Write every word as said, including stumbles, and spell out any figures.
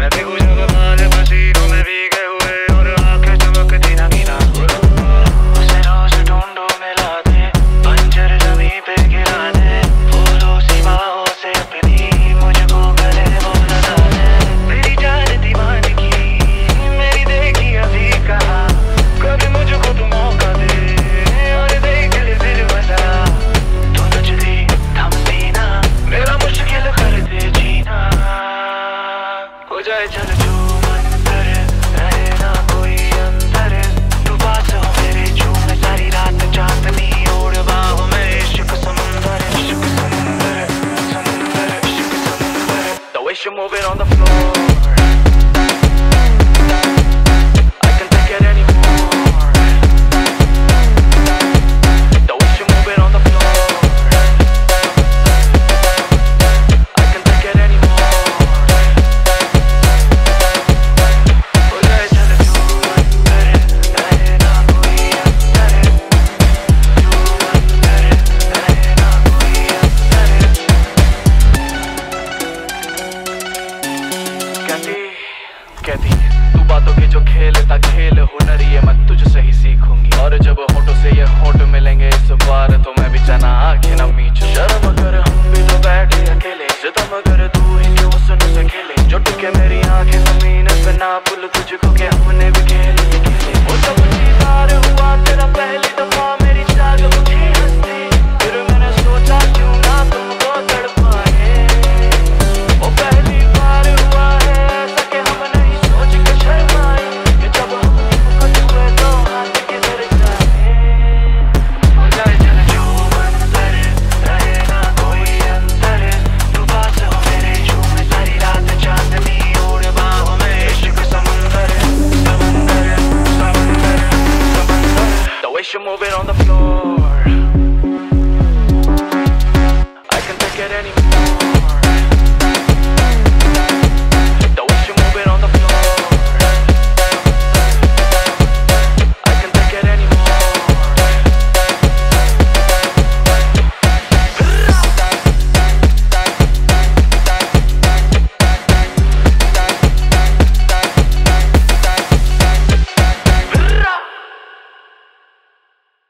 मैं भीगू जब बाल पसीनों में भीगे हुए और आंखें चमकती नगीना। उसे रोज ढूंढो मिला दे, बंजर जमीन पे गिरा दे, फूलों सी बाहों से अपनी मुझको गले वो लगा दे। मेरी जान दीवानगी मेरी देखी अभी कहा, कभी मुझको तू मौका दे और देख ले फिर मजा। तू तुझदी थमती ना, मेरा मुश्किल कर दे जीना। हो जाए चल जो मंतर, रहे ना कोई अंतर, तू पास हो मेरे झूम सारी रात चांदनी ओढ़ बाहों में इश्क समुंदर, इश्क समुंदर, समुंदर, इश्क समुंदर। The way she move it on the floor, I can take it anymore. The way she move it on the floor, I can take it anymore. हो जाए चल जो अंतर, रहे ना कोई अंतर, जो अंतर, रहे ना कोई अंतर। कहती कहती तू बातों के जो खेलता खेल हुनर ये मैं तुझसे ही सीखूंगी। और जब होठों से ये होठ मिलेंगे इस बार तो मैं भी जाना आंखें न मीचूं। शर्म कर हम भी तो बैठे अकेले, सितम कर तू ही क्यों सुन से खेले। जो टिके मेरी आंखें जमीन पे ना भूल तुझको के हमने भी खेले खेले। वो सब दीदार हुआ तेरा पहली दफा, मेरी जाग बुझी हंसी, फिर मैंने सोचा क्यों ना तुमको तड़पाए। वो पहली बार हुआ है ऐसा कि हम नहीं सोच के शर्माए, कि जब हम कुछ हुए तो हाथ किधर जाए। हो जाए चल जो मंतर, रहे ना कोई अंतर, तू पास हो मेरे झूम सारी रात चांदनी ओढ़ बाहों में इश्क समुंदर, समुंदर, समुंदर, समुंदर। The way she move it on the floor, I can take it anymore.